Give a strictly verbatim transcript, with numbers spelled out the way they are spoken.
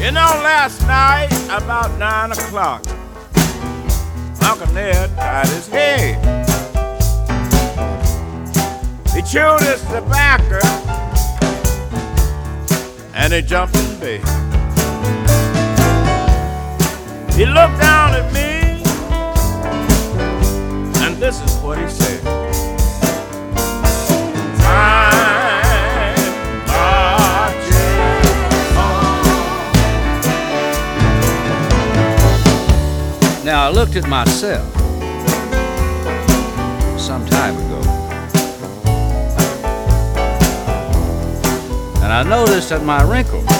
You know, last night, about nine o'clock, Uncle Ned tied his head. He chewed his tobacco and he jumped in bed. He looked down at me and this is what he said. Now, I looked at myself some time ago, and I noticed that my wrinkles